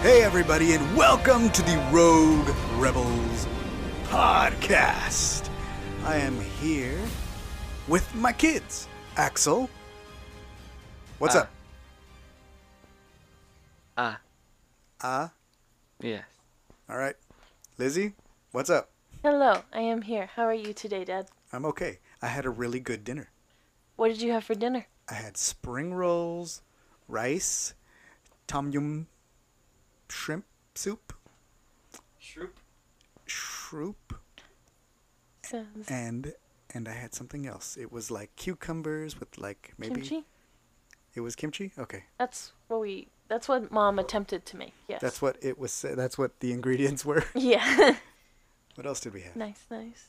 Hey, everybody, and welcome to the Rogue Rebels podcast. I am here with my kids. Axel, what's up? Yes. All right. Lizzie, what's up? Hello, I am here. How are you today, Dad? I'm okay. I had a really good dinner. What did you have for dinner? I had spring rolls, rice, tom yum shrimp soup, shroop, Sounds and I had something else. It was like cucumbers with like maybe kimchi. It was kimchi. Okay, That's what Mom attempted to make. Yes. that's what it was. That's what the ingredients were. Yeah. What else did we have? Nice.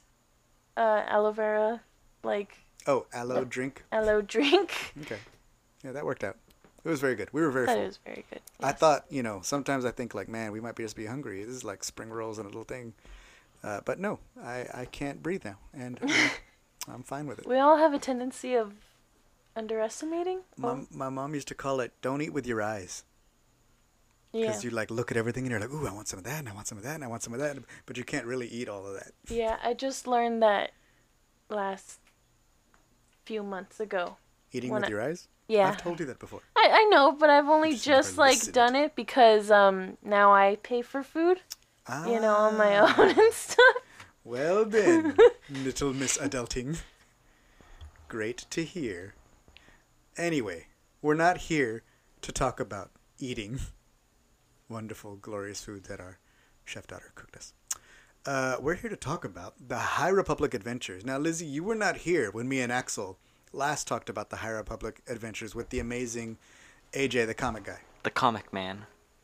Aloe vera, like Oh, aloe drink. aloe drink. Okay, yeah, that worked out. It was very good. We were very That full. was very good. I yes. thought, sometimes I think like, man, we might just be hungry. This is like spring rolls and a little thing. But no, I can't breathe now, and I'm fine with it. We all have a tendency of underestimating. My mom used to call it, don't eat with your eyes. Yeah. Because you like look at everything and you're like, ooh, I want some of that, and I want some of that, and I want some of that. But you can't really eat all of that. Yeah, I just learned that last few months ago. Eating When with I- your eyes? Yeah. I've told you that before. I know, but I've only Just just never like listened. done it because now I pay for food, on my Ah, own and stuff. Well then, little Miss Adulting. Great to hear. Anyway, we're not here to talk about eating wonderful, glorious food that our chef daughter cooked us. We're here to talk about the High Republic Adventures. Now, Lizzie, you were not here when me and Axel last talked about the High Republic Adventures with the amazing AJ, the comic guy. The comic man.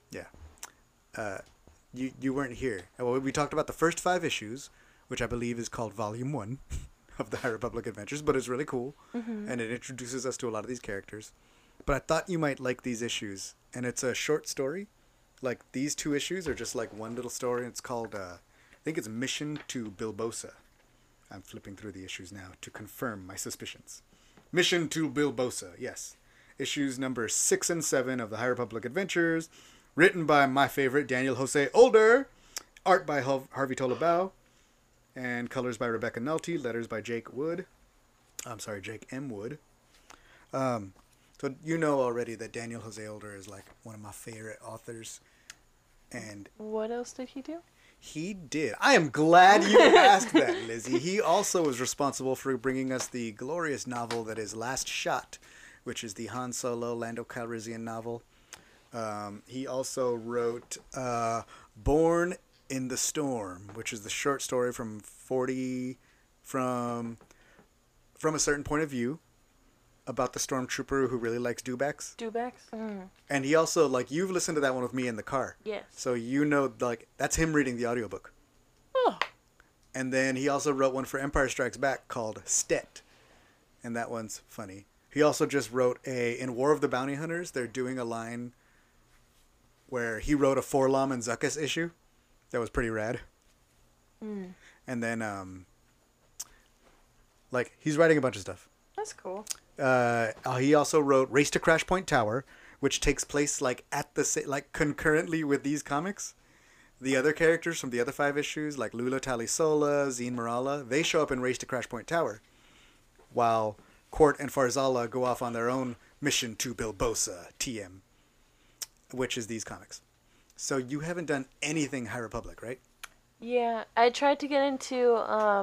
Yeah. You weren't here. Well, we talked about the first 5 issues, which I believe is called Volume 1 of the High Republic Adventures, but it's really cool, and it introduces us to a lot of these characters. But I thought you might like these issues, and it's a short story. Like, these 2 issues are just like one little story. It's called, I think it's Mission to Bilbosa. I'm flipping through the issues now to confirm my suspicions. Mission to Bilbosa, yes. Issues number 6 and 7 of the High Republic Adventures, written by my favorite Daniel Jose Older, art by Harvey Tolabao, and colors by Rebecca Nulty, letters by Jake M. Wood. So you know already that Daniel Jose Older is like one of my favorite authors. And What else did he do? he did. I am glad you asked that, Lizzie. He also was responsible for bringing us the glorious novel that is Last Shot, which is the Han Solo, Lando Calrissian novel. He also wrote Born in the Storm, which is the short story from a certain point of view about the stormtrooper who really likes dewbacks. Dewbacks? Mm. And he also, like, you've listened to that one with me in the car. Yes. So you know, like, that's him reading the audiobook. Oh. And then he also wrote one for Empire Strikes Back called Stet. And that one's funny. He also just wrote in War of the Bounty Hunters, they're doing a line where he wrote a Forlom and Zuckuss issue. That was pretty rad. Mm. And then, like, he's writing a bunch of stuff. That's cool. He also wrote Race to Crash Point Tower, which takes place like concurrently with these comics. The other characters from the other 5 issues, like Lula Talisola, Zine Morala, they show up in Race to Crash Point Tower, while Quart and Farzala go off on their own mission to Bilbosa, TM, which is these comics. So you haven't done anything High Republic, right? Yeah, I tried to get into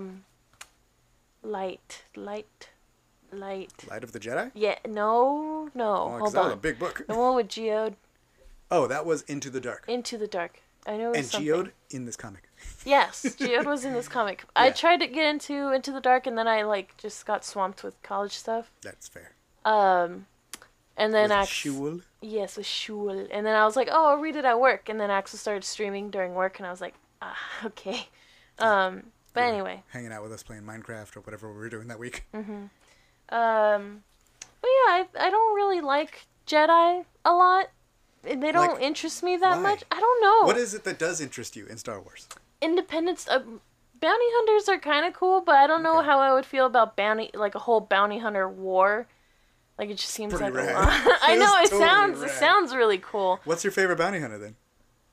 Light. Light of the Jedi? Yeah, no. Oh, 'cause Hold that was a on. big book. The one with Geode. Oh, that was Into the Dark. Into the Dark. I know it was And something. Geode in this comic. Yes, Geode was in this comic. Yeah. I tried to get into the Dark, and then I like just got swamped with college stuff. That's fair. And then With Ax. Shul. Yes, with Shul. And then I was like, oh, I'll read it at work. And then Axel started streaming during work, and I was like, okay. But You were anyway. hanging out with us playing Minecraft or whatever we were doing that week. But yeah, I don't really like Jedi a lot. They don't Like, interest me that why? much. I don't know. What is it that does interest you in Star Wars? Independence. Bounty hunters are kind of cool, but I don't know Okay. how I would feel about a whole bounty hunter war. Like it just seems Pretty like rad. a lot. I know It's it totally sounds rad. it sounds really cool. What's your favorite bounty hunter then?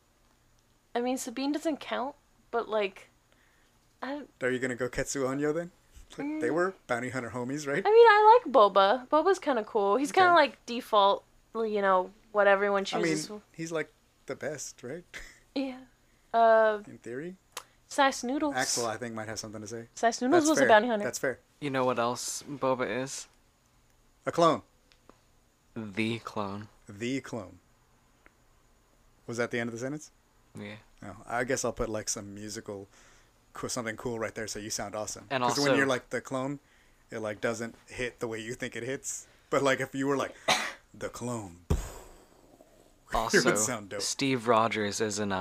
I mean, Sabine doesn't count, but like, I Are you gonna go Ketsu Onyo then? Like, they were bounty hunter homies, right? I mean, I like Boba. Boba's kind of cool. He's kind of Okay. like default, what everyone I mean, chooses. he's like the best, right? Yeah. In theory. Sice Noodles. Axel, I think, might have something to say. Sice Noodles That's was fair. a bounty hunter. That's fair. You know what else Boba is? A clone. The clone. The clone. Was that the end of the sentence? Yeah. No, I guess I'll put like some musical, something cool right there, so you sound awesome. And Because when also- you're like the clone, it like doesn't hit the way you think it hits. But like if you were like the clone, Also, would sound dope. Steve Rogers is in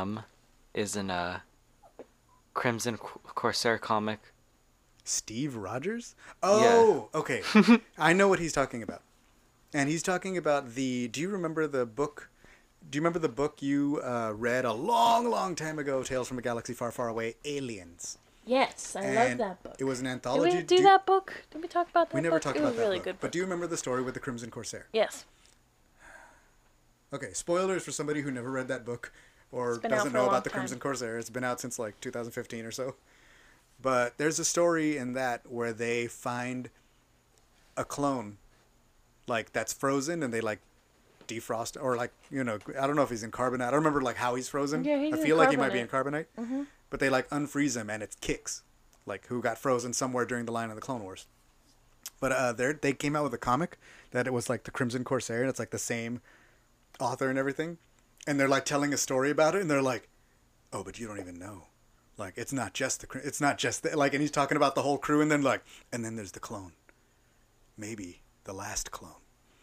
Crimson Corsair comic. Steve Rogers. Oh, okay. I know what he's talking about, and he's talking about the. Do you remember the book? Do you remember the book you read a long, long time ago? Tales from a Galaxy Far, Far Away. Aliens. Yes, I love And that book. It was an Did anthology. we do that book? Did we talk about that We never book? talked it about was that really book. good book. But do you remember the story with the Crimson Corsair? Yes. Okay, spoilers for somebody who never read that book or been out doesn't for a know long about the time. Crimson Corsair. It's been out since like 2015 or so. But there's a story in that where they find a clone, like that's frozen, and they like defrost or like I don't know if he's in carbonite. I don't remember like how he's frozen. Yeah, he's I in feel like he might be in carbonite. carbonite. But they like unfreeze him, and it's Kix, like who got frozen somewhere during the line of the Clone Wars. But they came out with a comic that it was like the Crimson Corsair, and it's like the same author and everything, and they're like telling a story about it, and they're like, "Oh, but you don't even know, like it's not just like," and he's talking about the whole crew, and then like, and then there's the clone, maybe the last clone,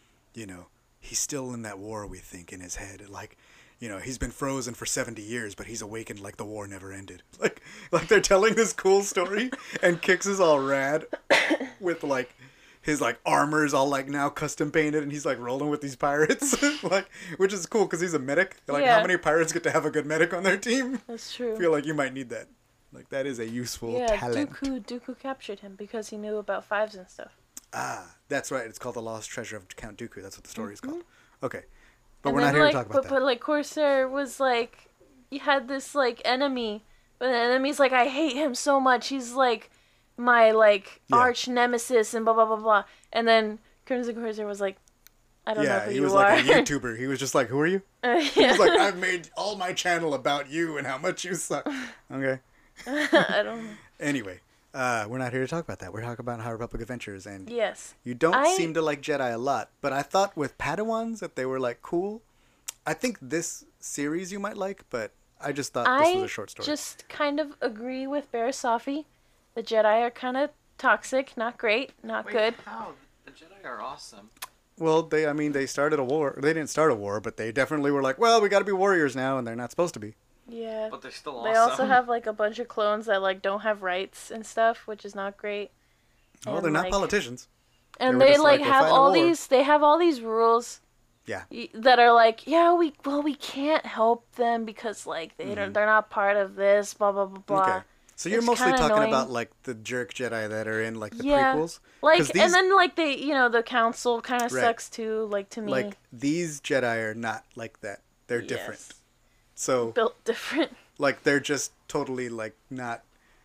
he's still in that war, we think, in his head, like. He's been frozen for 70 years, but he's awakened like the war never ended. Like they're telling this cool story, and Kix is all rad with like his like armor's all like now custom painted, and he's like rolling with these pirates, like which is cool because he's a medic. Like Yeah. how many pirates get to have a good medic on their team? That's I true. feel like you might need that. Like that is a useful Yeah, talent. Dooku captured him because he knew about fives and stuff. Ah, that's right. It's called The Lost Treasure of Count Dooku. That's what the story is called. Okay, but And we're then, not here like, to talk about but, that. But like Corsair was like, you had this like enemy, but the enemy's like, I hate him so much. He's like my like Yeah. arch nemesis and blah blah blah blah. And then Crimson Corsair was like, I don't know Yeah, who he you was are. like a YouTuber. He was just like, "Who are you?" He was like, "I've made all my channel about you and how much you suck." Okay. I don't know. Anyway, we're not here to talk about that. We're talking about High Republic Adventures, and Yes. you don't I- seem to like Jedi a lot. But I thought with Padawans that they were like cool. I think this series you might like, but I just thought this was a short story. just kind of agree with Barasafi. The Jedi are kind of toxic, not great, not good. How? The Jedi are awesome. Well, they started a war. They didn't start a war, but they definitely were like, well, we got to be warriors now, and they're not supposed to be. Yeah. But they're still They awesome. also have like a bunch of clones that like don't have rights and stuff, which is not great. Well, And, they're not like- politicians. And They were they just like like, "We're have fighting a all war." these. They have all these rules Yeah. that are like, yeah, we can't help them because like they're not part of this. Blah blah blah blah. Mm-hmm. Okay. So you're It's mostly kinda talking annoying. about like the jerk Jedi that are in like the Yeah. prequels. 'Cause Like, these, and then like they, the council kind of Right. sucks too. Like to me, like these Jedi are not like that. They're different. Yes. So built different. like they're just totally like not.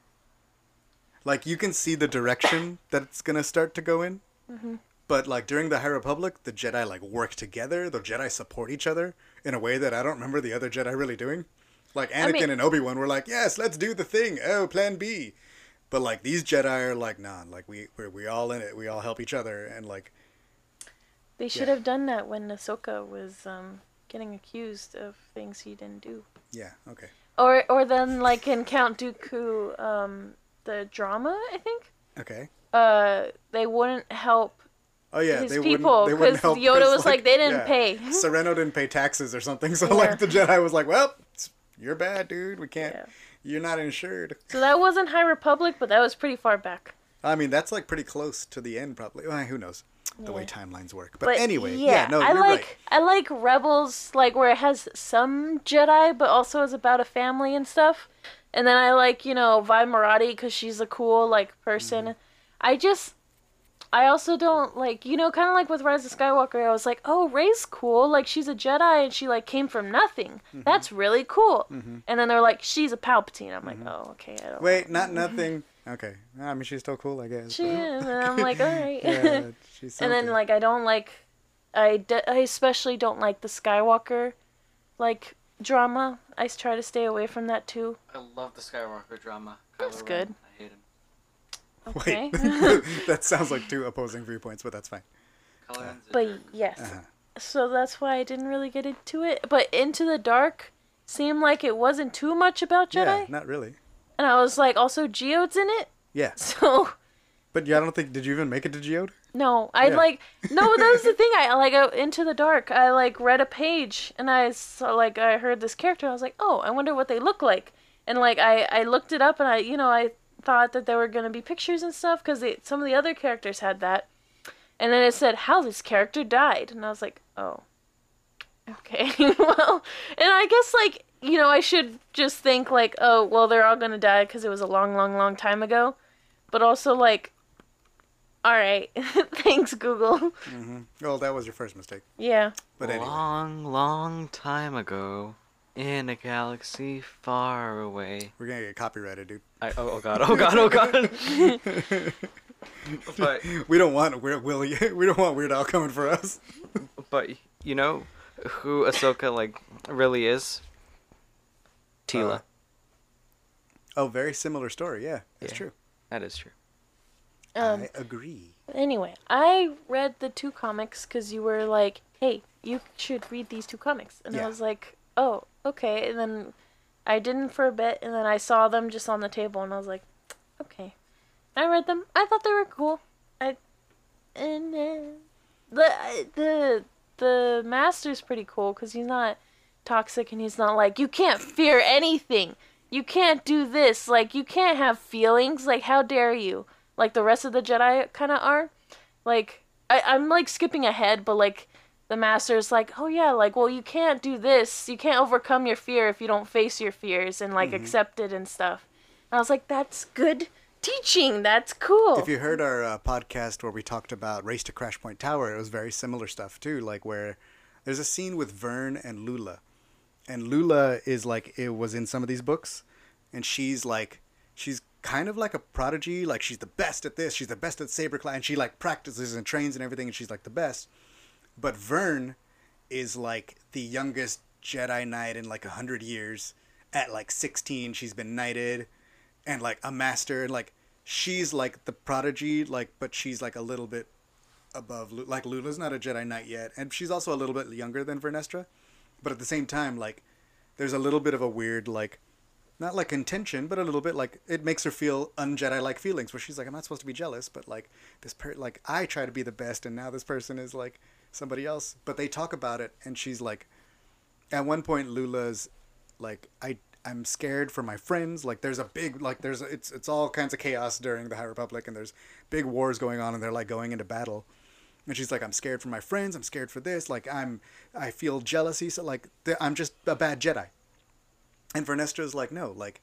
Like you can see the direction that it's gonna start to go in. Mm-hmm. But like during the High Republic, the Jedi like work together. The Jedi support each other in a way that I don't remember the other Jedi really doing. Like Anakin mean- and Obi-Wan were like, yes, let's do the thing. Oh, Plan B. But like these Jedi are like, nah, like we all in it. We all help each other, and like They should Yeah. have done that when Ahsoka was getting accused of things he didn't do. yeah, okay, Or then like in Count Dooku, the drama, I think. okay. They wouldn't help Oh yeah, his they people wouldn't. They wouldn't because help Yoda 'cause, was like they didn't pay. Sereno didn't pay taxes or something, so Yeah. like the Jedi was like, well, you're bad, dude. We can't. Yeah. You're not insured. So that wasn't High Republic, but that was pretty far back. I mean, that's like pretty close to the end, probably. Well, who knows the way Yeah. timelines work? But anyway, yeah, no, I you're like right. I like Rebels, like where it has some Jedi, but also is about a family and stuff. And then I like Vi Marathi because she's a cool like person. Mm-hmm. I just I also don't like, kind of like with Rise of Skywalker, I was like, oh, Rey's cool. Like, she's a Jedi and she, like, came from nothing. That's really cool. And then they're like, she's a Palpatine. I'm like, oh, okay. I don't Wait, not nothing. Okay. I mean, she's still cool, I guess. She is. And I'm like, all right. Yeah, she's And then, something. like, I don't like, I especially don't like the Skywalker, like, drama. I try to stay away from that, too. I love the Skywalker drama. That's Kylo good. Ren, I hate him. Okay. Wait, that sounds like two opposing viewpoints, but that's fine. Kylo Ren's a But jerk. yes. Uh-huh. So that's why I didn't really get into it. But Into the Dark seemed like it wasn't too much about Jedi. Yeah, not really. And I was like, also Geode's in it. Yeah, So but yeah, I don't think. Did you even make it to Geode? no, I Yeah. like no. That was the thing. I like Into the Dark. I like read a page and I saw like I heard this character. I was like, oh, I wonder what they look like. And like I looked it up and I thought that there were gonna be pictures and stuff because some of the other characters had that. And then it said how this character died, and I was like, oh, okay, well, and I guess like I should just think like, oh, well, they're all gonna die because it was a long, long, long time ago, but also like, all right, thanks Google. Well, that was your first mistake. Yeah. But anyway, Long, long time ago, in a galaxy far away. we're gonna get copyrighted, dude. Oh god, oh god, oh god. but We don't want Weird Willie. We don't want Weird Al coming for us. but you know who Ahsoka like really is? Tila. Oh, very similar story. Yeah, that's Yeah. true. That is true. Um. I agree. Anyway, I read the 2 comics because you were like, hey, you should read these 2 comics, and Yeah. I was like, oh, okay, and then I didn't for a bit, and then I saw them just on the table, and I was like, okay. I read them. I thought they were cool. And the master's pretty cool because he's not toxic and he's not like you can't fear anything. You can't do this. Like you can't have feelings. Like how dare you? Like the rest of the Jedi kind of are. Like I'm like skipping ahead, but like the master's like, oh yeah, like well you can't do this. You can't overcome your fear if you don't face your fears and like accept it and stuff. And I was like, that's good teaching. That's cool. If you heard our podcast where we talked about Race to Crash Point Tower, it was very similar stuff too. Like where there's a scene with Vern and Lula, and Lula is like it was in some of these books, and she's kind of like a prodigy. Like she's the best at this. She's the best at saber clash, and she like practices and trains and everything, and she's like the best. But Vern is like the youngest Jedi Knight in like 100 years. At like 16, she's been knighted, and like a master, and like she's like the prodigy, like but she's like a little bit above. Like Lula's not a Jedi Knight yet, and she's also a little bit younger than Vernestra, but at the same time, like there's a little bit of a weird like. Not like intention, but a little bit like it makes her feel un-Jedi-like feelings where she's like, I'm not supposed to be jealous, but like like I try to be the best and now this person is like somebody else. But they talk about it and she's like, at one point Lula's like, I'm scared for my friends. Like there's a big, like it's all kinds of chaos during the High Republic and there's big wars going on and they're like going into battle. And she's like, I'm scared for my friends. I'm scared for this. Like I feel jealousy. So like I'm just a bad Jedi. And Vernestra's like, no, like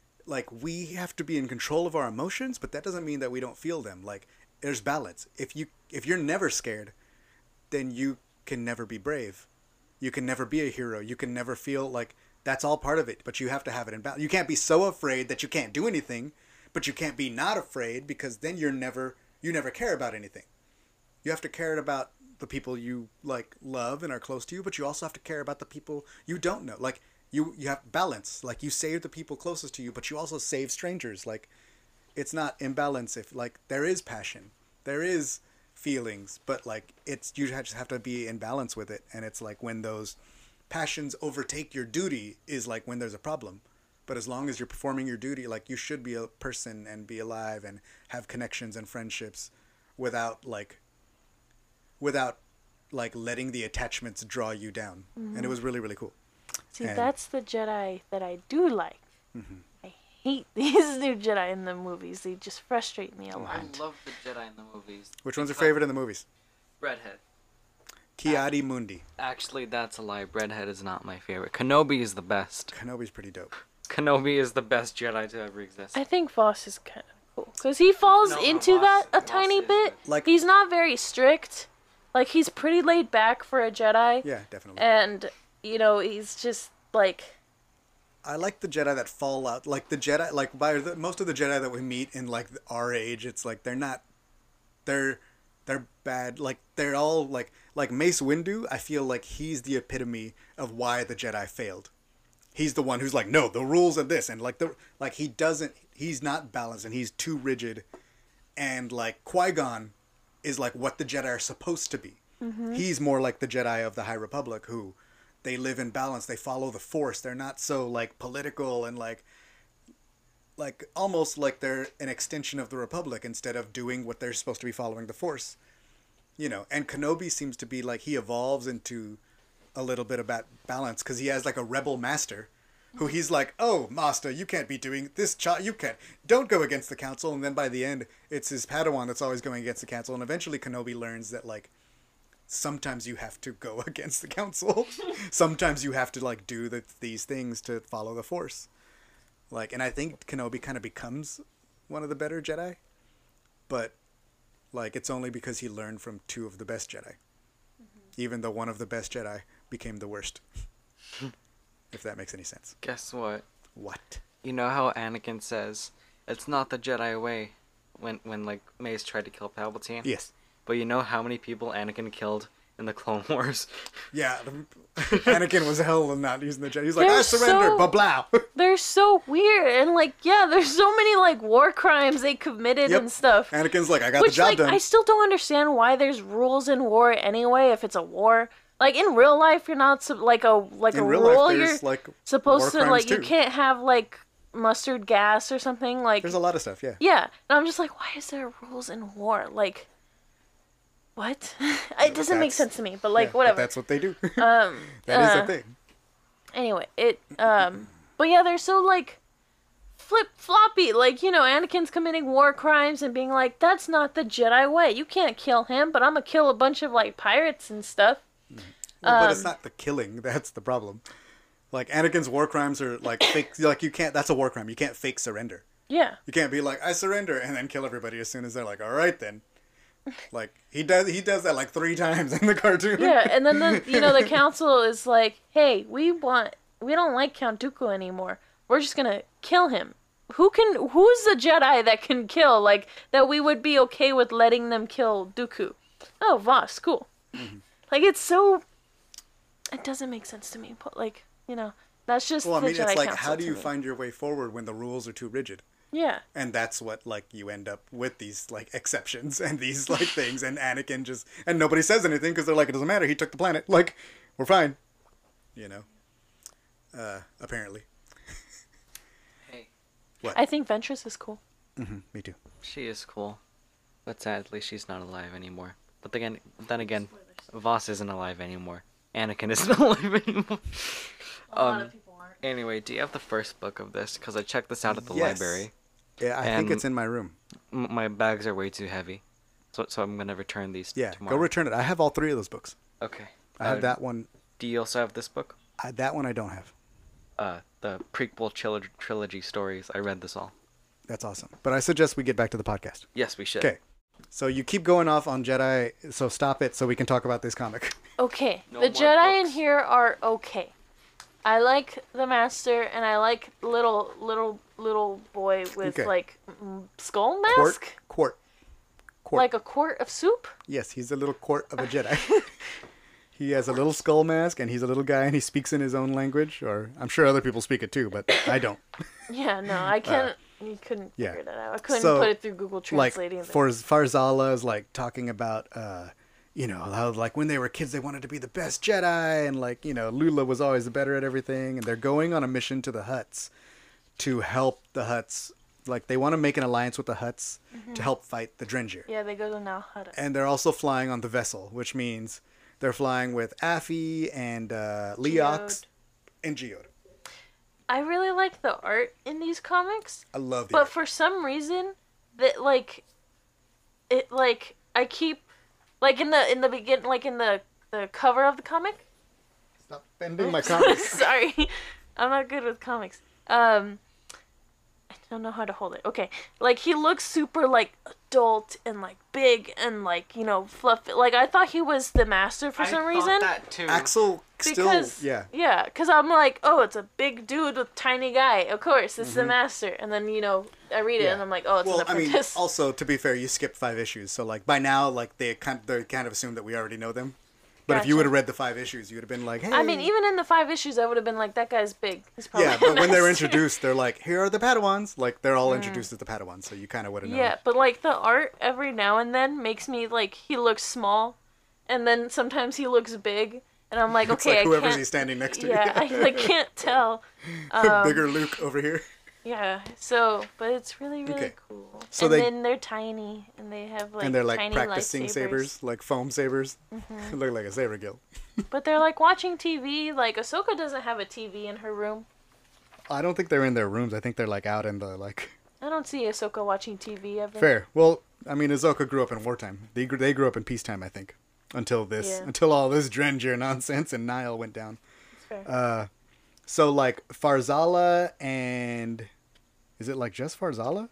we have to be in control of our emotions, but that doesn't mean that we don't feel them. Like there's balance. If you're never scared, then you can never be brave. You can never be a hero. You can never feel like that's all part of it, but you have to have it in balance. You can't be so afraid that you can't do anything, but you can't be not afraid because then you never care about anything. You have to care about the people you like love and are close to you, but you also have to care about the people you don't know. Like you have balance. Like you save the people closest to you, but you also save strangers. Like it's not imbalance if like there is passion, there is feelings, but like it's you just have to be in balance with it. And it's like when those passions overtake your duty is like when there's a problem. But as long as you're performing your duty, like you should be a person and be alive and have connections and friendships without letting the attachments draw you down. Mm-hmm. And it was really, really cool. See, that's the Jedi that I do like. Mm-hmm. I hate these new Jedi in the movies. They just frustrate me a lot. I love the Jedi in the movies. Which one's your favorite in the movies? Redhead. Ki-Adi Mundi. Actually, that's a lie. Redhead is not my favorite. Kenobi is the best. Kenobi's pretty dope. Kenobi is the best Jedi to ever exist. I think Voss is kind of cool. Because he falls No, into Voss- that a Voss tiny is bit. Like- He's not very strict. Like, he's pretty laid back for a Jedi. Yeah, definitely. And, you know, he's just, like... I like the Jedi that fall out. Like, the Jedi, like, most of the Jedi that we meet in, like, our age, it's like, they're not... They're bad. Like, they're all, like Mace Windu, I feel like he's the epitome of why the Jedi failed. He's the one who's like, no, the rules are this. And, like, he's not balanced, and he's too rigid. And, like, Qui-Gon is like what the Jedi are supposed to be. Mm-hmm. He's more like the Jedi of the High Republic, who they live in balance. They follow the Force. They're not so like political and like almost like they're an extension of the Republic instead of doing what they're supposed to be following the Force. You know, and Kenobi seems to be like he evolves into a little bit about balance because he has like a rebel master who he's like, oh, master, you can't be doing this, you can't, don't go against the council. And then by the end, it's his Padawan that's always going against the council. And eventually Kenobi learns that, like, sometimes you have to go against the council. Sometimes you have to, like, do these things to follow the Force. Like, and I think Kenobi kind of becomes one of the better Jedi. But, like, it's only because he learned from two of the best Jedi. Mm-hmm. Even though one of the best Jedi became the worst. If that makes any sense. Guess what? What? You know how Anakin says, it's not the Jedi way when like, Mace tried to kill Palpatine? Yes. But you know how many people Anakin killed in the Clone Wars? Yeah, Anakin was hell and not using the Jedi. He's like, They're I surrender, so- blah blah. They're so weird. And, like, yeah, there's so many, like, war crimes they committed Yep. and stuff. Anakin's like, I got Which, the job like, done. I still don't understand why there's rules in war anyway if it's a war. Like, in real life, you're not, like a In real rule, life, you're there's like supposed war to, crimes, like, you too. can't have, like, mustard gas or something. Like, There's a lot of stuff, yeah. yeah. And I'm just like, why is there rules in war? Like, what? It doesn't make That's- sense to me, but, like, Yeah, but whatever. that's what they do. Um, That is the thing. Anyway, but yeah, they're so, like, flip-floppy. Like, you know, Anakin's committing war crimes and being like, that's not the Jedi way. You can't kill him, but I'm gonna kill a bunch of, like, pirates and stuff. Well, but it's not the killing that's the problem. Like, Anakin's war crimes are like fake. Like, you can't. That's a war crime. You can't fake surrender. Yeah. You can't be like, I surrender, and then kill everybody as soon as they're like, all right then. Like, he does that like 3 times in the cartoon. Yeah, and then the council is like, hey, we don't like Count Dooku anymore. We're just gonna kill him. Who's the Jedi that can kill, like, that we would be okay with letting them kill Dooku? Oh, Voss, cool. Mm-hmm. Like, it's so, it doesn't make sense to me, but, like, you know, that's just Well, I the mean, Jedi it's like, Council how do to you me. find your way forward when the rules are too rigid? Yeah. And that's what, like, you end up with these, like, exceptions and these, like, things. And Anakin and nobody says anything because they're like, it doesn't matter. He took the planet. Like, we're fine. You know? Apparently. Hey, I think Ventress is cool. Me too. she is cool. But sadly, she's not alive anymore. But then again, Voss isn't alive anymore. Anakin isn't alive anymore. A lot of people aren't. Anyway, do you have the first book of this? Because I checked this out at the Yes. library. Yeah, I think And- it's in my room. My bags are way too heavy. So I'm going to return these Yeah, tomorrow. go return it. I have all 3 of those books. Okay. I have that one. Do you also have this book? That one I don't have. The prequel trilogy stories. I read this all. That's awesome. But I suggest we get back to the podcast. Yes, we should. Okay. So you keep going off on Jedi, so stop it so we can talk about this comic. Okay, No the more Jedi in books. here are okay. I like the Master, and I like little boy with, Okay. like, skull mask? Quart. Like a quart of soup? Yes, he's a little quart of a Jedi. He has a little skull mask, and he's a little guy, and he speaks in his own language. Or I'm sure other people speak it too, but I don't. Yeah, no, I can't. You couldn't yeah. figure that out. I couldn't So, put it through Google Like, Translating. Farzala is like talking about, you know, how like when they were kids they wanted to be the best Jedi, and like, you know, Lula was always the better at everything, and they're going on a mission to the Hutts to help the Hutts. Like, they want to make an alliance with the Hutts to help fight the Drengir. Yeah, they go to Nal Hutta. And they're also flying on the vessel, which means they're flying with Affy and Leox and Geode. I really like the art in these comics, I love the but art. for some reason, that like, it like I keep, like in the begin, like in the cover of the comic. Stop bending my comics. Sorry, I'm not good with comics. don't know how to hold it. Okay, like he looks super like adult and like big and like fluffy. Like I thought he was the master for some reason. that too. Axel still, Because yeah. because I'm like, oh, it's a big dude with tiny guy. Of course, it's the master. And then I read it and I'm like, oh, it's Well, an I mean, apprentice. also to be fair, you skipped 5 issues, so like by now, like they kind of assumed that we already know them. But if you Gotcha. would have read the 5 issues, you would have been like, hey. I mean, even in the 5 issues, I would have been like, that guy's big. He's probably yeah, a but when they're master. introduced, they're like, here are the Padawans. Like they're all introduced as the Padawans, so you kind of would have known. Yeah, but like the art every now and then makes me like he looks small, and then sometimes he looks big, and I'm like, It's okay, like I whoever's can't. he's standing next to. Yeah, I like can't tell. Bigger Luke over here. Yeah, so but it's really Okay. cool. So and they- then they're tiny and they have like And they're like tiny practicing lightsabers. sabers, like foam sabers. Look like a saber guild. But they're like watching TV. Like Ahsoka doesn't have a TV in her room. I don't think they're in their rooms. I think they're like out in the like. I don't see Ahsoka watching TV ever. Fair. Well, I mean, Ahsoka grew up in wartime. They grew up in peacetime, I think, until Yeah. until all this Drengir nonsense and Nile went down. It's fair. So like Farzala and is it like just Farzala?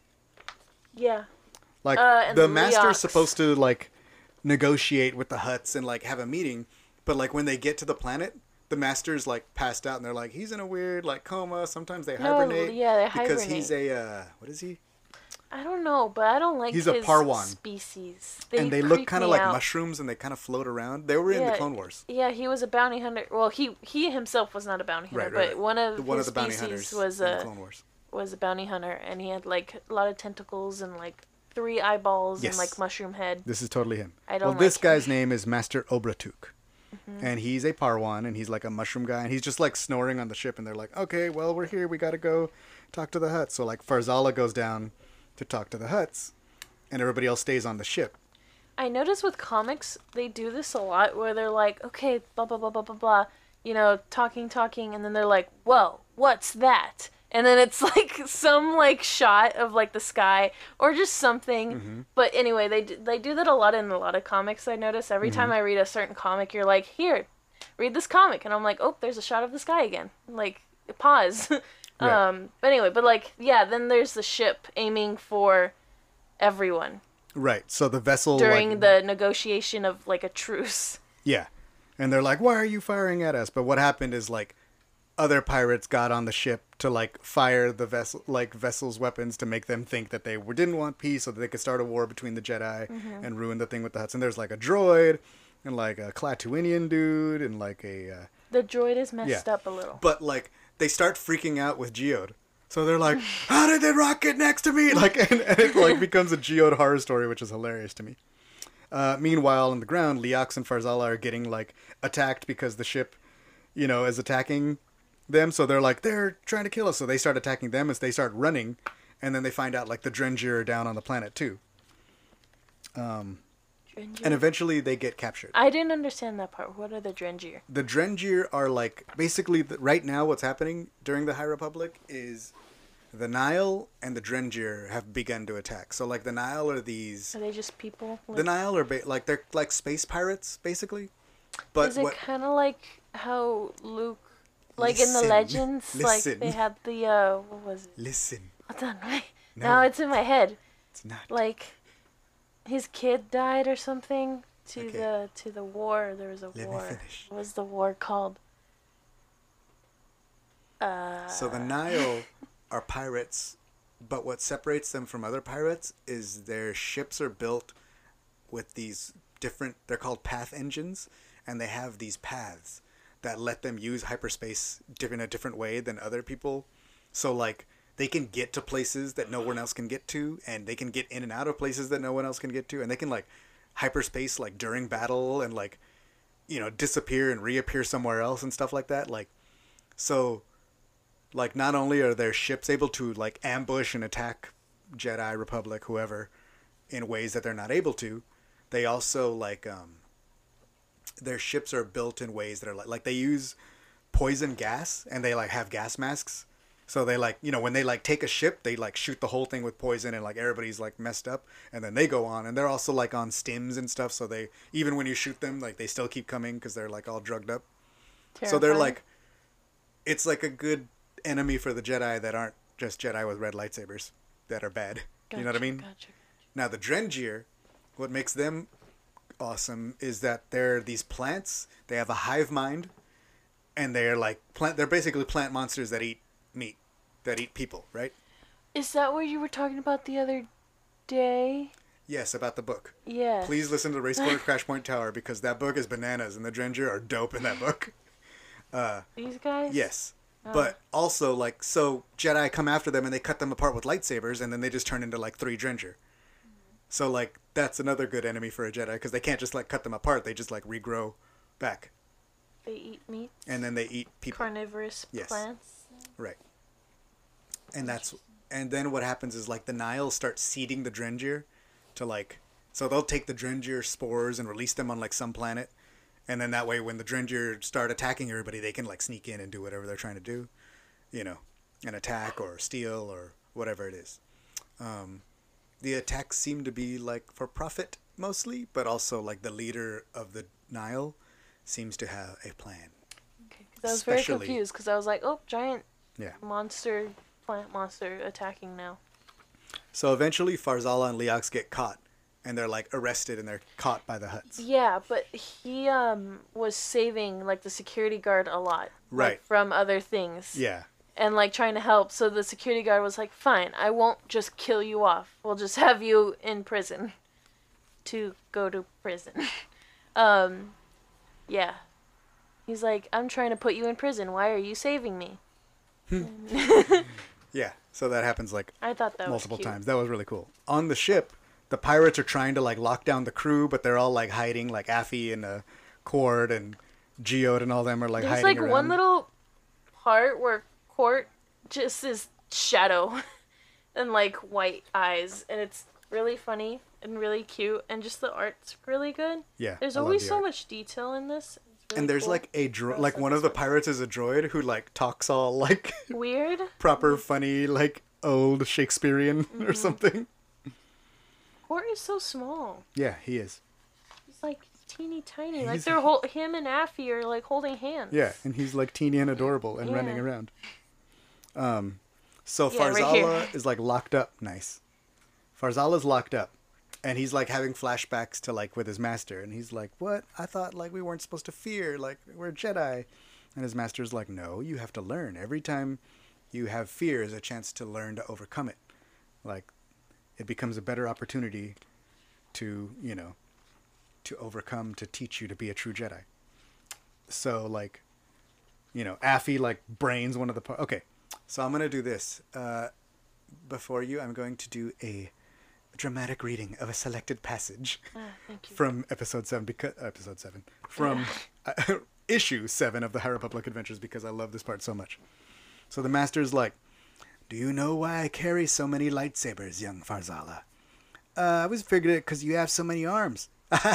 Yeah. Like And the master's Leox. supposed to like negotiate with the Hutts and like have a meeting, but like when they get to the planet, the master's like passed out and they're like he's in a weird like coma. Sometimes they hibernate. yeah, they because hibernate. he's a what is he? I don't know, but I don't like He's his a Parwan. species. And they creep look kind of me like out. mushrooms and they kind of float around. They were in the Yeah. Clone Wars. Yeah, he was a bounty hunter. Well, he himself was not a bounty hunter, Right. but one of One of his the bounty species hunters was in the a Clone Wars. a bounty hunter, and he had like a lot of tentacles and like 3 eyeballs Yes. and like mushroom head. This is totally him. I don't Well, this like him. guy's name is Master Obratuk. And he's a Parwan, and he's like a mushroom guy, and he's just like snoring on the ship, and they're like, okay, well, we're here, we gotta go talk to the Hutts. So like Farzala goes down to talk to the Hutts, and everybody else stays on the ship. I notice with comics they do this a lot where they're like, okay, blah blah blah blah blah blah, talking, and then they're like, whoa, what's that? And then it's like some like shot of like the sky or just something. But anyway, they do that a lot in a lot of comics. I notice every time I read a certain comic, you're like, here, read this comic, and I'm like, oh, there's a shot of the sky again. Like pause. Right. But anyway, but like yeah, then there's the ship aiming for everyone Right. So the vessel during like, the negotiation of like a truce. yeah, and they're like, why are you firing at us? But what happened is like other pirates got on the ship to like fire the vessel's weapons to make them think that they didn't want peace, so that they could start a war between the Jedi and ruin the thing with the Hutts. And there's like a droid and like a Klatooinian dude and like a The droid is messed Yeah. up a little. but like they start freaking out with Geode. So they're like, how did the rocket next to me? Like, and it like becomes a Geode horror story, which is hilarious to me. Meanwhile, on the ground, Leox and Farzala are getting like attacked because the ship, is attacking them. So they're like, they're trying to kill us. So they start attacking them as they start running, and then they find out like the Drengir are down on the planet too. And eventually they get captured. I didn't understand that part. What are the Drengir? The Drengir are like basically right now what's happening during the High Republic is the Nile and the Drengir have begun to attack. So like the Nile are these Are they just people? the Nile are like they're like space pirates basically. But is it what kind of like how Luke, like in the Listen. Legends, like Listen. they had the what was it? listen, Hold on, wait. No. Now it's in my head. it's not. Like his kid died or something Okay. to the war. There was a me war. finish. What was the war called? So the Nile are pirates, but what separates them from other pirates is their ships are built with these different, they're called path engines, and they have these paths that let them use hyperspace in a different way than other people. So like they can get to places that no one else can get to, and they can get in and out of places that no one else can get to, and they can like hyperspace like during battle and like disappear and reappear somewhere else and stuff like that. Like so like not only are their ships able to like ambush and attack Jedi, Republic, whoever in ways that they're not able to, they also like their ships are built in ways that are like they use poison gas, and they like have gas masks. So they like when they like take a ship, they like shoot the whole thing with poison, and like everybody's like messed up, and then they go on, and they're also like on stims and stuff, so they even when you shoot them, like they still keep coming because they're like all drugged up. So they're Terrifying. like, it's like a good enemy for the Jedi that aren't just Jedi with red lightsabers that are bad. You know what I mean? Gotcha. Now the Drengir, what makes them awesome is that they're these plants. They have a hive mind, and they're like they're basically plant monsters that eat meat, that eat people, right? Is that what you were talking about the other day? Yes, about the book. Yes. Please listen to Race for Crash Point Tower because that book is bananas, and the Drengir are dope in that book. These guys? Yes. But also, like, so Jedi come after them and they cut them apart with lightsabers, and then they just turn into, like, 3 Drengir. So, like, that's another good enemy for a Jedi, because they can't just, like, cut them apart. They just, like, regrow back. They eat meat. And then they eat people. Carnivorous plants. Right. And then what happens is, like, the Nile starts seeding the Drengir to, like... So they'll take the Drengir spores and release them on, like, some planet. And then that way, when the Drengir start attacking everybody, they can, like, sneak in and do whatever they're trying to do. You know, an attack or steal or whatever it is. The attacks seem to be, like, for profit, mostly. But also, like, the leader of the Nile seems to have a plan. Okay, 'cause I was very confused, because I was like, oh, giant monster, plant monster attacking now. So eventually, Farzala and Leox get caught. And they're, like, arrested and they're caught by the Hutts. Yeah, but he was saving, like, the security guard a lot. Right. Like, from other things. Yeah. And, like, trying to help. So the security guard was like, fine, I won't just kill you off. We'll just have you in prison. To go to prison. Yeah. He's like, I'm trying to put you in prison. Why are you saving me? Yeah. So that happens, like, I thought that multiple was cute. times. That was really cool. On the ship... The pirates are trying to, like, lock down the crew, but they're all, like, hiding. Like, Affy and Cord and Geode and all them are, like, There's, hiding like, around. one little part where Court just is shadow and, like, white eyes. And it's really funny and really cute. And just the art's really good. Yeah, There's I love always the so art. much detail in this. It's really And there's, cool. like, like, one of the pirates is a droid who, like, talks all, like... Weird. proper, funny, like, old Shakespearean or something. Court is so small. Yeah, he is. He's, like, teeny tiny. Like, He's- they're him and Affy are, like, holding hands. Yeah, and he's, like, teeny and adorable and Yeah. running around. So Yeah, right Farzala here. is, like, locked up. Nice. Farzala's locked up. And he's, like, having flashbacks to, like, with his master. And he's like, what? I thought, like, we weren't supposed to fear. Like, we're Jedi. And his master's like, no, you have to learn. Every time you have fear is a chance to learn to overcome it. Like, it becomes a better opportunity to, you know, to overcome, to teach you to be a true Jedi. So, like, you know, Affy, like, brains one of the... Okay, so I'm going to do this. Before you, I'm going to do a dramatic reading of a selected passage Thank you. from episode 7, from issue 7 of the High Republic Adventures, because I love this part so much. So the master's like, do you know why I carry so many lightsabers, young Farzala? I was figuring it because you have so many arms.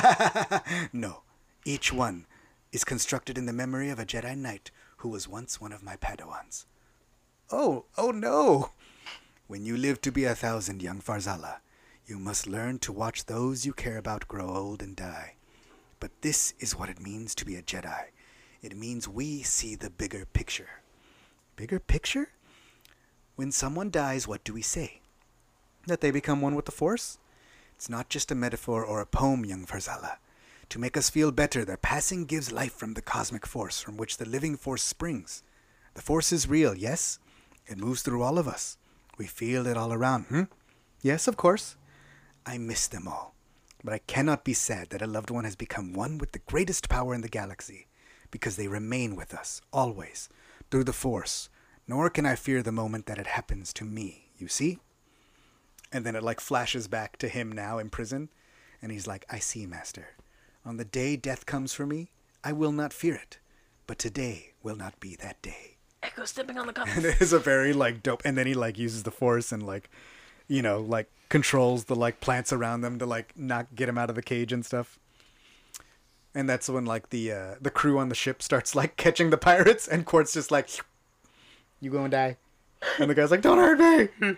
No, each one is constructed in the memory of a Jedi Knight who was once one of my Padawans. Oh no! When you live to be 1,000, young Farzala, you must learn to watch those you care about grow old and die. But this is what it means to be a Jedi. It means we see the bigger picture. Bigger picture? When someone dies, what do we say? That they become one with the Force? It's not just a metaphor or a poem, young Farzala. To make us feel better, their passing gives life from the cosmic force from which the living force springs. The Force is real, yes? It moves through all of us. We feel it all around, Yes, of course. I miss them all. But I cannot be sad that a loved one has become one with the greatest power in the galaxy, because they remain with us, always, through the Force. Nor can I fear the moment that it happens to me, you see? And then it, like, flashes back to him now in prison, and he's like, I see, Master. On the day death comes for me, I will not fear it. But today will not be that day. Echo stepping on the cup. And it is a very, like, dope... And then he, like, uses the Force and, like, you know, like, controls the, like, plants around them to, like, not get him out of the cage and stuff. And that's when, like, the crew on the ship starts, like, catching the pirates, and Quart's just like, you gonna die. And the guy's like, don't hurt me!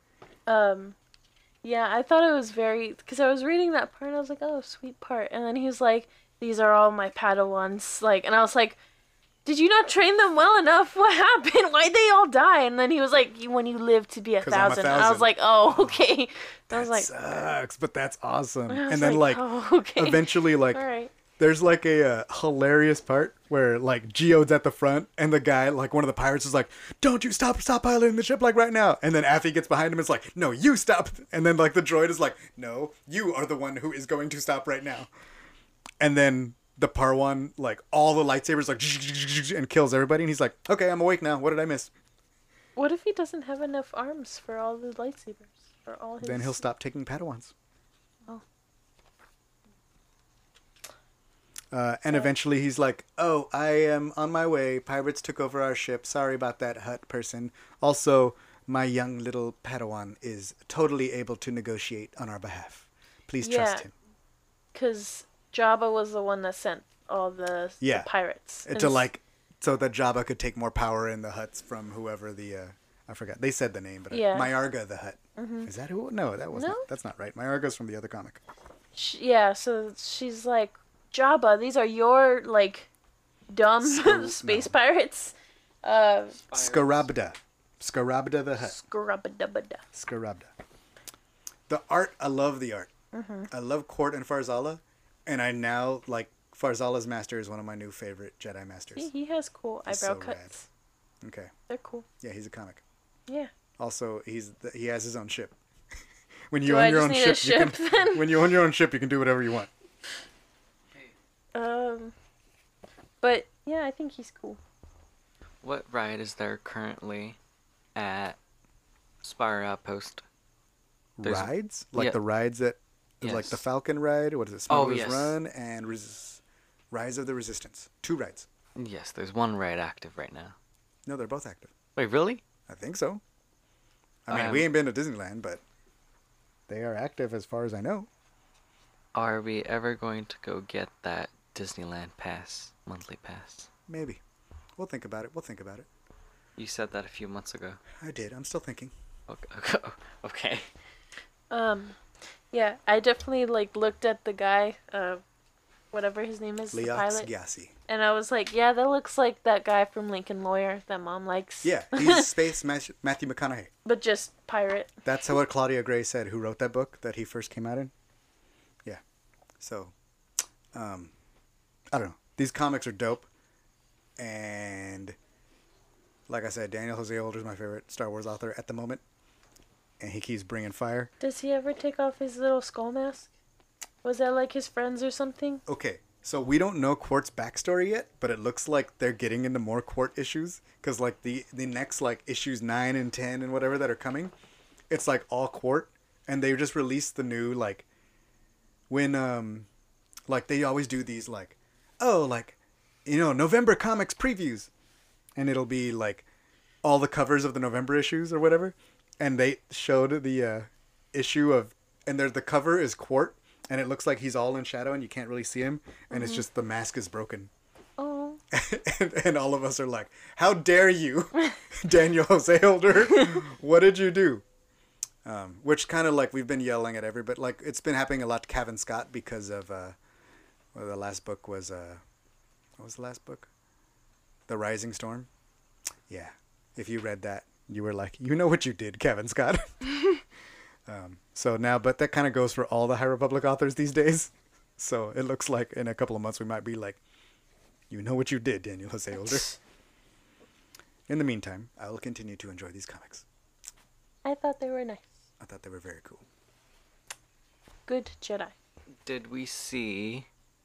Yeah, I thought it was very... Because I was reading that part, and I was like, oh, sweet part. And then he was like, these are all my Padawans. Like, and I was like, did you not train them well enough? What happened? Why'd they all die? And then he was like, when you live to be 1,000. I was like, oh, okay. I was like, sucks, but that's awesome. I was And then like, oh, okay. eventually like, All right. there's like a hilarious part where like Geode's at the front and the guy, like one of the pirates is like, don't you stop piloting the ship like right now. And then Affy gets behind him and is like, no, you stop. And then like the droid is like, no, you are the one who is going to stop right now. And then the Parwan, like all the lightsabers like and kills everybody. And he's like, okay, I'm awake now. What did I miss? What if he doesn't have enough arms for all the lightsabers? For all his... Then he'll stop taking Padawans. Oh. And eventually he's like, oh, I am on my way. Pirates took over our ship. Sorry about that, Hut person. Also, my young little Padawan is totally able to negotiate on our behalf. Please trust him. Because Jabba was the one that sent all the pirates. To like, so that Jabba could take more power in the Hutts from whoever the, I forgot. They said the name, but Mayarga the Hutt. Mm-hmm. Is that who? No, that wasn't. No? That's not right. Mayarga's from the other comic. So she's like, Jabba, these are your, like, dumb space pirates. Scarabda. Scarabda the Hutt. Scarabda. The art, I love the art. Mm-hmm. I love Qort and Farzala. And I now, like, Farzala's master is one of my new favorite Jedi masters. He has cool eyebrow cuts. Rad. Okay. They're cool. Yeah, he's a comic. Yeah. Also, he has his own ship. When you own your own ship, when you own your own ship, you can do whatever you want. But yeah, I think he's cool. What ride is there currently at Spire Outpost? Rides? Like the rides that, like the Falcon ride, what is it, Smuggler's Run, and Rise of the Resistance. 2 rides. Yes, there's one ride active right now. No, they're both active. Wait, really? I think so. I mean, we ain't been to Disneyland, but they are active as far as I know. Are we ever going to go get that Disneyland pass, monthly pass? Maybe. We'll think about it. You said that a few months ago. I did. I'm still thinking. Okay. Yeah, I definitely like looked at the guy, whatever his name is, the pilot. Gyasi. And I was like, yeah, that looks like that guy from Lincoln Lawyer that Mom likes. Yeah, he's Space Matthew McConaughey. But just pirate. That's what Claudia Gray said, who wrote that book that he first came out in. Yeah. So, I don't know. These comics are dope. And like I said, Daniel Jose Older is my favorite Star Wars author at the moment. And he keeps bringing fire. Does he ever take off his little skull mask? Was that like his friends or something? Okay, so we don't know Quart's backstory yet, but it looks like they're getting into more Quart issues. Because like the next like issues 9 and 10 and whatever that are coming, it's like all Quart. And they just released the new like, when like they always do these like, oh like, you know, November comics previews. And it'll be like all the covers of the November issues or whatever. And they showed the issue of, and the cover is Quart, and it looks like he's all in shadow and you can't really see him, and it's just the mask is broken. Oh. and all of us are like, how dare you, Daniel Jose Older? What did you do? Which kind of like we've been yelling at everybody. Like it's been happening a lot to Kevin Scott because of well, the last book was what was the last book? The Rising Storm. Yeah, if you read that, you were like, you know what you did, Kevin Scott. So now, but that kind of goes for all the High Republic authors these days. So it looks like in a couple of months we might be like, you know what you did, Daniel Jose Older. In the meantime, I will continue to enjoy these comics. I thought they were nice. I thought they were very cool. Good Jedi. Did we see...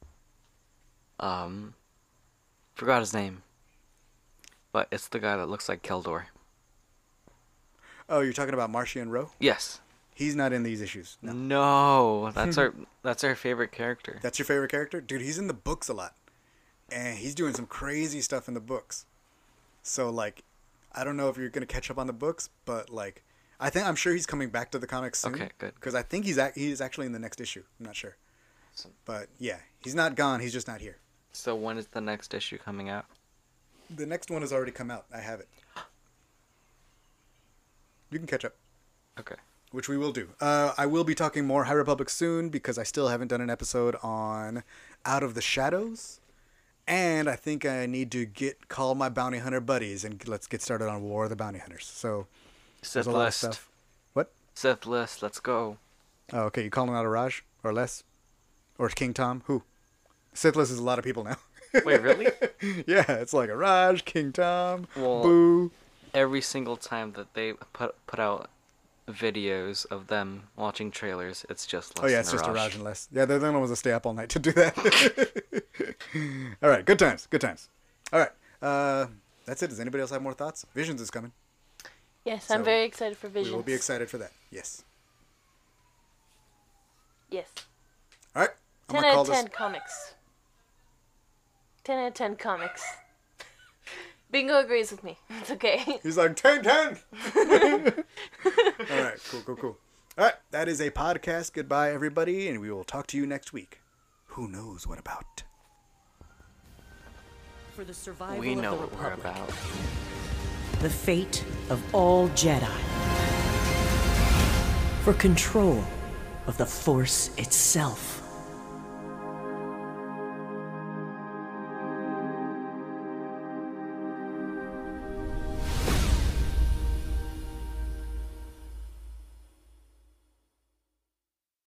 forgot his name. But it's the guy that looks like Keldor. Oh, you're talking about Martian Rowe? Yes. He's not in these issues. No, that's our favorite character. That's your favorite character? Dude, he's in the books a lot. And he's doing some crazy stuff in the books. So, like, I don't know if you're going to catch up on the books, but, like, I'm sure he's coming back to the comics soon. Okay, good. Because I think he's actually in the next issue. I'm not sure. But, yeah, he's not gone. He's just not here. So when is the next issue coming out? The next one has already come out. I have it. You can catch up. Okay. Which we will do. I will be talking more High Republic soon because I still haven't done an episode on Out of the Shadows. And I think I need to call my bounty hunter buddies and let's get started on War of the Bounty Hunters. So Sith there's a lot of list. stuff. What? Sith list. Let's go. Oh, okay. You calling out a Raj or Les or King Tom? Who? Sith list is a lot of people now. Wait, really? Yeah, it's like a Raj, King Tom, Well, Boo. Every single time that they put out videos of them watching trailers, it's just Oh yeah, it's just a Raj and Les. Yeah, they're the only ones that stay up all night to do that. All right, good times, good times. All right, that's it. Does anybody else have more thoughts? Visions is coming. Yes, So, I'm very excited for Visions. We will be excited for that. Yes. Yes. All right. 10 out of 10 comics. 10 out of 10 comics. Bingo agrees with me. It's okay. He's like 10-10. All right, cool. All right, that is a podcast. Goodbye, everybody, and we will talk to you next week. Who knows what about? For the survival We know of the what we're Republic. about. The fate of all Jedi. For control of the Force itself.